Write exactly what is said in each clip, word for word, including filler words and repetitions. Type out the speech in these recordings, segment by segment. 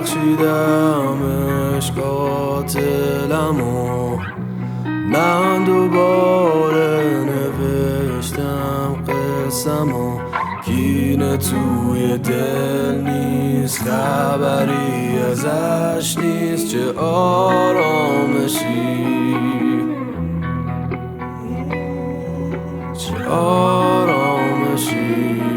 بخشیدمش قاتلمو. من دوباره نوشتم قسمو. کینه توی دل نیست، خبری ازش نیست. چه آرامشی، چه آرامشی.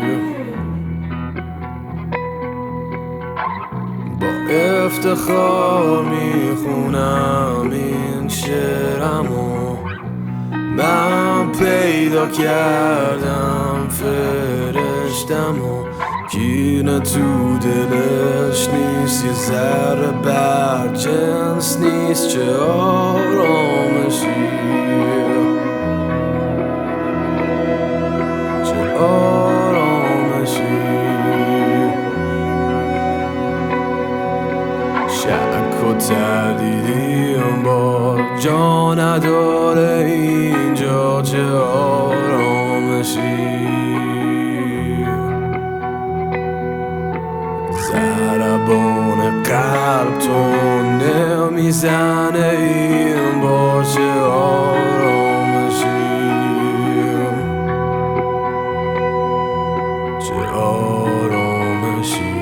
با افتخار میخونم این شعرمو. من پیدا کردم فرشتمو. کینه تو دلش نیست، یه ذره بد جنس نیست. چه آرامشی، چه آرامشی. شک و تردیدیم با جا نداره اینجا. چه آرامشی. ضربان قلب تو نمیزنه این با. چه آرامشی، چه آرامشی.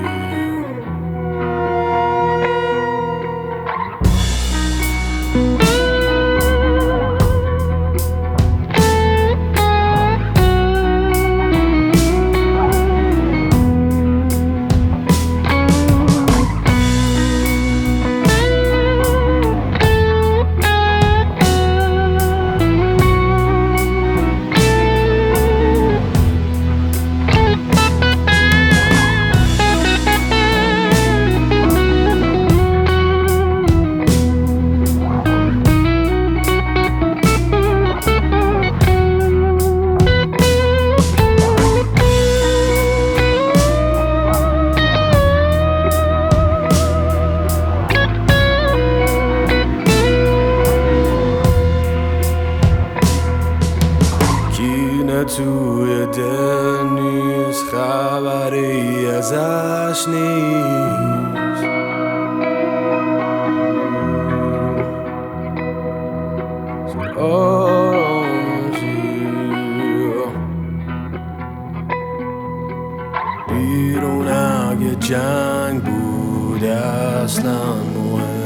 توی دل نیست، خبری ازش نیست. چه آرامشی. بیرون اگه جنگ بود اصلا مهم